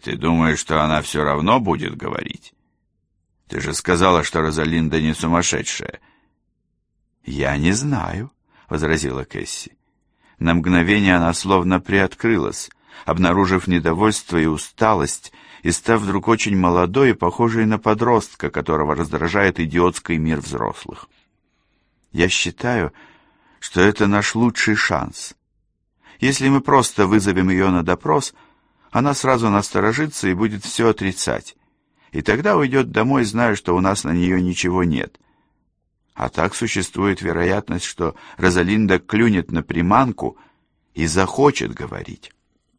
Ты думаешь, что она все равно будет говорить? Ты же сказала, что Розалинда не сумасшедшая. Я не знаю, возразила Кэсси. На мгновение она словно приоткрылась, обнаружив недовольство и усталость, и став вдруг очень молодой и похожей на подростка, которого раздражает идиотский мир взрослых. Я считаю, что это наш лучший шанс. Если мы просто вызовем ее на допрос, она сразу насторожится и будет все отрицать. И тогда уйдет домой, зная, что у нас на нее ничего нет. А так существует вероятность, что Розалинда клюнет на приманку и захочет говорить.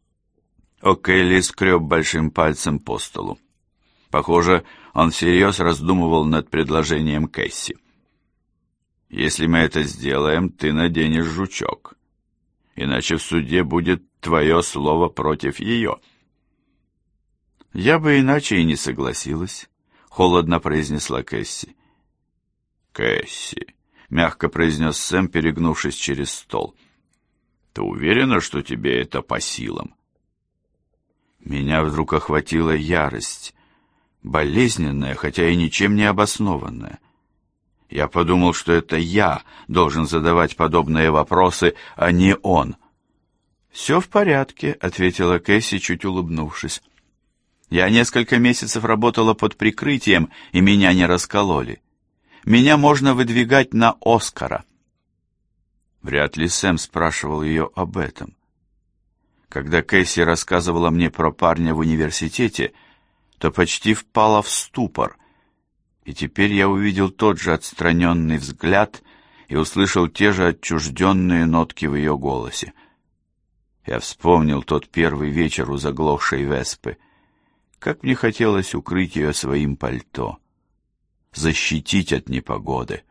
О'Келли скреб большим пальцем по столу. Похоже, он всерьез раздумывал над предложением Кэсси. «Если мы это сделаем, ты наденешь жучок. Иначе в суде будет твое слово против ее». «Я бы иначе и не согласилась», — холодно произнесла Кэсси. «Кэсси», — мягко произнес Сэм, перегнувшись через стол. «Ты уверена, что тебе это по силам?» Меня вдруг охватила ярость, болезненная, хотя и ничем не обоснованная. Я подумал, что это я должен задавать подобные вопросы, а не он. «Все в порядке», — ответила Кэсси, чуть улыбнувшись. «Я несколько месяцев работала под прикрытием, и меня не раскололи. Меня можно выдвигать на Оскара». Вряд ли Сэм спрашивал ее об этом. Когда Кэсси рассказывала мне про парня в университете, то почти впала в ступор, и теперь я увидел тот же отстраненный взгляд и услышал те же отчужденные нотки в ее голосе. Я вспомнил тот первый вечер у заглохшей веспы. Как мне хотелось укрыть ее своим пальто, защитить от непогоды.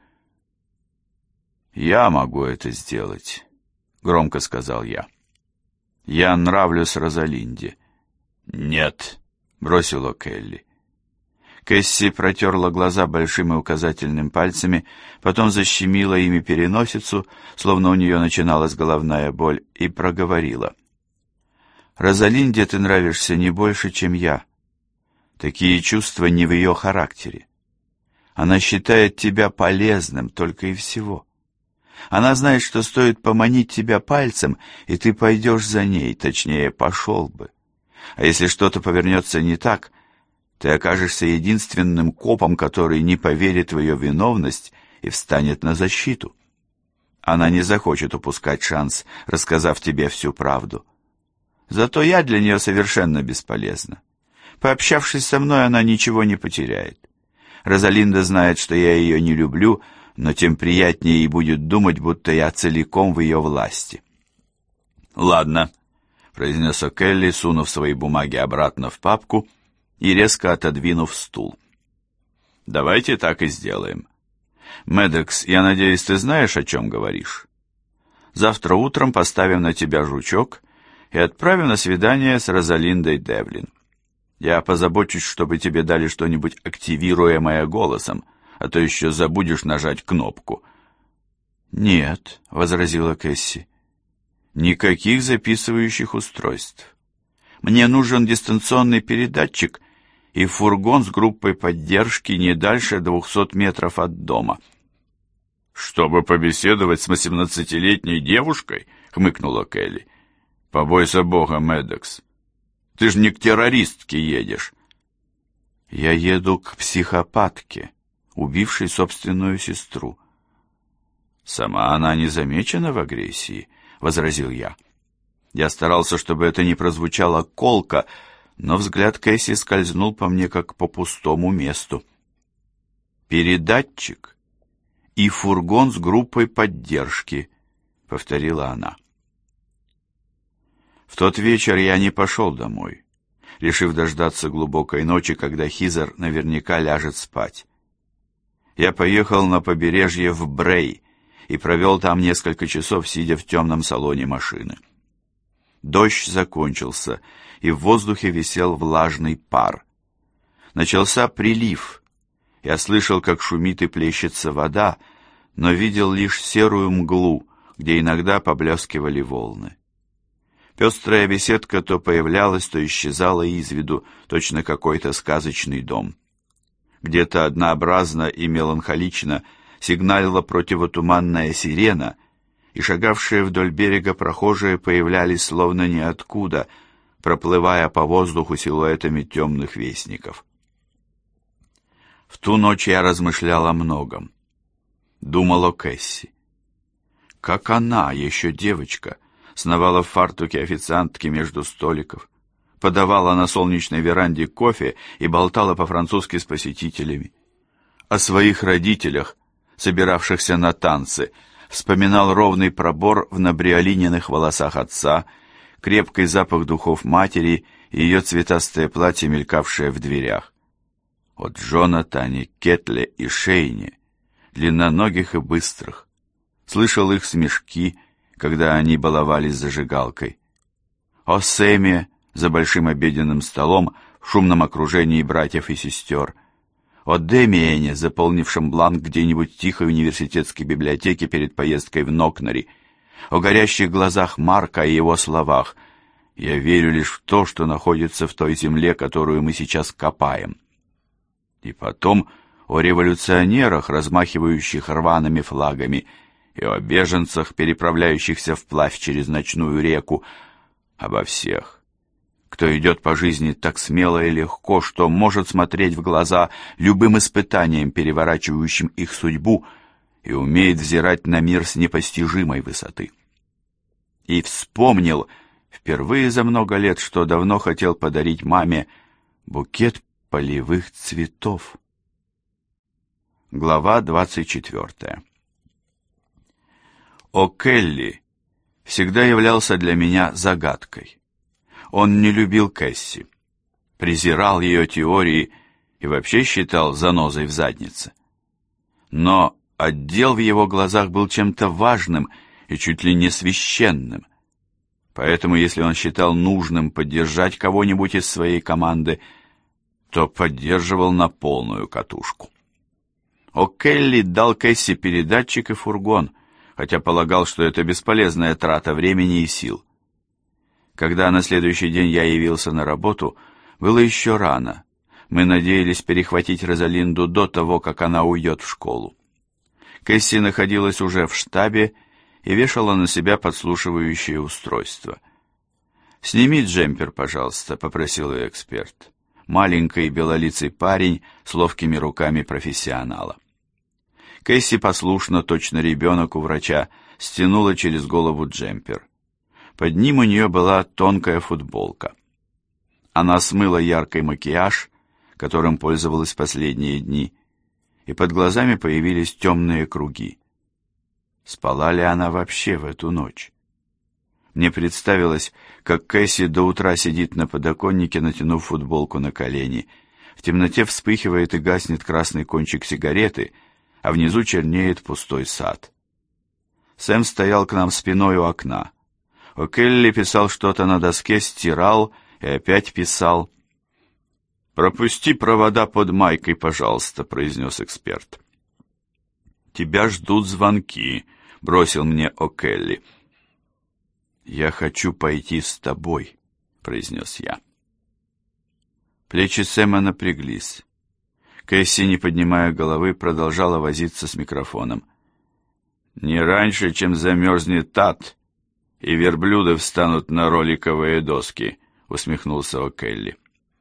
«Я могу это сделать», — громко сказал я. «Я нравлюсь Розалинде». «Нет», — бросила Келли. Кэсси протерла глаза большим и указательным пальцами, потом защемила ими переносицу, словно у нее начиналась головная боль, и проговорила. «Розалинде ты нравишься не больше, чем я. Такие чувства не в ее характере. Она считает тебя полезным только и всего. Она знает, что стоит поманить тебя пальцем, и ты пойдешь за ней, точнее, пошел бы. А если что-то повернется не так, ты окажешься единственным копом, который не поверит в ее виновность и встанет на защиту. Она не захочет упускать шанс, рассказав тебе всю правду. Зато я для нее совершенно бесполезна. Пообщавшись со мной, она ничего не потеряет. Розалинда знает, что я ее не люблю, но тем приятнее ей будет думать, будто я целиком в ее власти». «Ладно», — произнес О'Келли, сунув свои бумаги обратно в папку и резко отодвинув стул. «Давайте так и сделаем. Медекс, я надеюсь, ты знаешь, о чем говоришь? Завтра утром поставим на тебя жучок и отправим на свидание с Розалиндой Девлин. Я позабочусь, чтобы тебе дали что-нибудь активируемое голосом, а то еще забудешь нажать кнопку». «Нет», — возразила Кэсси, — «никаких записывающих устройств. Мне нужен дистанционный передатчик и фургон с группой поддержки не дальше 200 метров от дома». «Чтобы побеседовать с 18-летней девушкой?» — хмыкнула Келли. «Побойся Бога, Медекс. Ты ж не к террористке едешь». «Я еду к психопатке, убившей собственную сестру». «Сама она не замечена в агрессии», — возразил я. Я старался, чтобы это не прозвучало колко, но взгляд Кэсси скользнул по мне, как по пустому месту. «Передатчик и фургон с группой поддержки», — повторила она. В тот вечер я не пошел домой, решив дождаться глубокой ночи, когда Хизер наверняка ляжет спать. Я поехал на побережье в Брей и провел там несколько часов, сидя в темном салоне машины. Дождь закончился, и в воздухе висел влажный пар. Начался прилив. Я слышал, как шумит и плещется вода, но видел лишь серую мглу, где иногда поблескивали волны. Пестрая беседка то появлялась, то исчезала из виду, точно какой-то сказочный дом. Где-то однообразно и меланхолично сигналила противотуманная сирена, и шагавшие вдоль берега прохожие появлялись словно ниоткуда, проплывая по воздуху силуэтами темных вестников. В ту ночь я размышлял о многом. Думал о Кэсси. Как она, еще девочка, сновала в фартуке официантки между столиков, подавала на солнечной веранде кофе и болтала по-французски с посетителями. О своих родителях, собиравшихся на танцы, вспоминал ровный пробор в набриолиненных волосах отца, крепкий запах духов матери и ее цветастое платье, мелькавшее в дверях. О Джонатане, Кетле и Шейне, длинноногих и быстрых. Слышал их смешки, когда они баловались зажигалкой. О Сэме за большим обеденным столом в шумном окружении братьев и сестер. О Демиене, заполнившем бланк где-нибудь в тихой университетской библиотеке перед поездкой в Нокнери. О горящих глазах Марка и его словах: «Я верю лишь в то, что находится в той земле, которую мы сейчас копаем». И потом о революционерах, размахивающих рваными флагами, и о беженцах, переправляющихся вплавь через ночную реку, обо всех, кто идет по жизни так смело и легко, что может смотреть в глаза любым испытаниям, переворачивающим их судьбу, и умеет взирать на мир с непостижимой высоты. И вспомнил впервые за много лет, что давно хотел подарить маме букет полевых цветов. Глава 24. О'Келли всегда являлся для меня загадкой. Он не любил Кэсси, презирал ее теории и вообще считал занозой в заднице. Но отдел в его глазах был чем-то важным и чуть ли не священным. Поэтому, если он считал нужным поддержать кого-нибудь из своей команды, то поддерживал на полную катушку. О'Келли дал Кэсси передатчик и фургон, хотя полагал, что это бесполезная трата времени и сил. Когда на следующий день я явился на работу, было еще рано. Мы надеялись перехватить Розалинду до того, как она уйдет в школу. Кэсси находилась уже в штабе и вешала на себя подслушивающее устройство. «Сними джемпер, пожалуйста», — попросил ее эксперт. Маленький белолицый парень с ловкими руками профессионала. Кэсси послушно, точно ребенок у врача, стянула через голову джемпер. Под ним у нее была тонкая футболка. Она смыла яркий макияж, которым пользовалась последние дни, и под глазами появились темные круги. Спала ли она вообще в эту ночь? Мне представилось, как Кэсси до утра сидит на подоконнике, натянув футболку на колени. В темноте вспыхивает и гаснет красный кончик сигареты, а внизу чернеет пустой сад. Сэм стоял к нам спиной у окна. О'Келли писал что-то на доске, стирал и опять писал. «Пропусти провода под майкой, пожалуйста», — произнес эксперт. «Тебя ждут звонки», — бросил мне О'Келли. «Я хочу пойти с тобой», — произнес я. Плечи Сэма напряглись. Кэсси, не поднимая головы, продолжала возиться с микрофоном. «Не раньше, чем замерзнет ад, и верблюды встанут на роликовые доски», — усмехнулся О'Келли.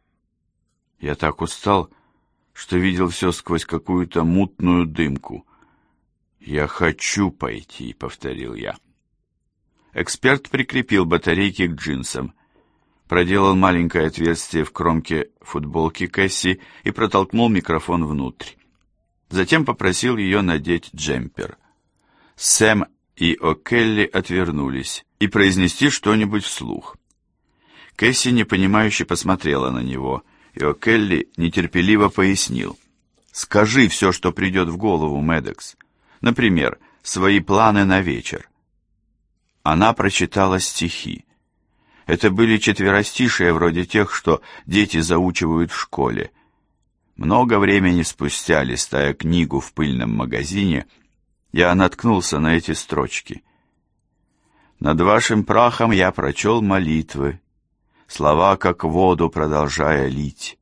Я так устал, что видел все сквозь какую-то мутную дымку. «Я хочу пойти», — повторил я. Эксперт прикрепил батарейки к джинсам, проделал маленькое отверстие в кромке футболки Кэсси и протолкнул микрофон внутрь. Затем попросил ее надеть джемпер. Сэм и О'Келли отвернулись и произнести что-нибудь вслух. Кэсси непонимающе посмотрела на него, и О'Келли нетерпеливо пояснил. «Скажи все, что придет в голову, Мэддокс. Например, свои планы на вечер». Она прочитала стихи. Это были четверостишие вроде тех, что дети заучивают в школе. Много времени спустя, листая книгу в пыльном магазине, я наткнулся на эти строчки. Над вашим прахом я прочел молитвы, слова как воду продолжая лить.